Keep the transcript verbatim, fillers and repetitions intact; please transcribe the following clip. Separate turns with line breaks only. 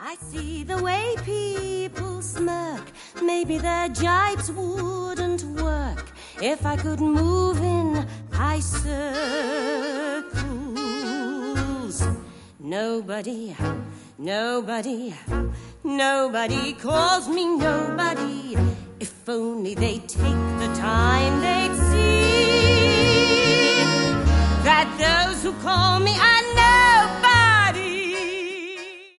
I see the way people smirk. Maybe their jibes wouldn't work if I could move in high circles. Nobody, nobody, nobody calls me nobody. If only they take the time, they